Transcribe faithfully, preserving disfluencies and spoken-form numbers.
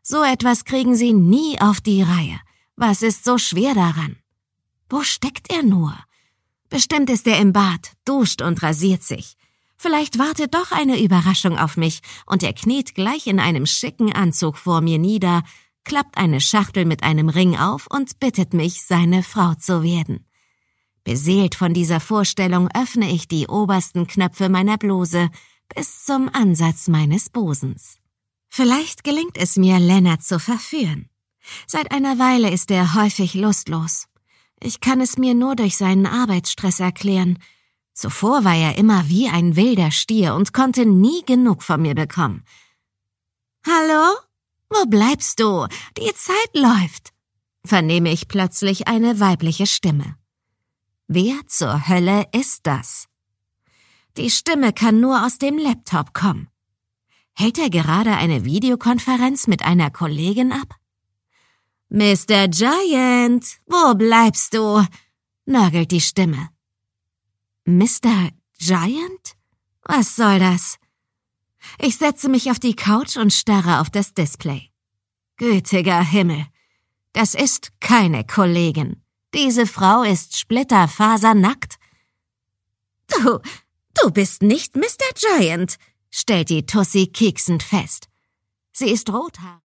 So etwas kriegen Sie nie auf die Reihe. Was ist so schwer daran? Wo steckt er nur? Bestimmt ist er im Bad, duscht und rasiert sich. Vielleicht wartet doch eine Überraschung auf mich und er kniet gleich in einem schicken Anzug vor mir nieder, klappt eine Schachtel mit einem Ring auf und bittet mich, seine Frau zu werden. Beseelt von dieser Vorstellung öffne ich die obersten Knöpfe meiner Bluse bis zum Ansatz meines Busens. Vielleicht gelingt es mir, Lennart zu verführen. Seit einer Weile ist er häufig lustlos. Ich kann es mir nur durch seinen Arbeitsstress erklären. Zuvor war er immer wie ein wilder Stier und konnte nie genug von mir bekommen. »Hallo? Wo bleibst du? Die Zeit läuft«, vernehme ich plötzlich eine weibliche Stimme. Wer zur Hölle ist das? Die Stimme kann nur aus dem Laptop kommen. Hält er gerade eine Videokonferenz mit einer Kollegin ab? »Mister Giant, wo bleibst du?«, nörgelt die Stimme. »Mister Giant? Was soll das?« Ich setze mich auf die Couch und starre auf das Display. Gütiger Himmel, das ist keine Kollegin. Diese Frau ist splitterfasernackt. »Du, du bist nicht Mister Giant«, stellt die Tussi kieksend fest. Sie ist rothaarig.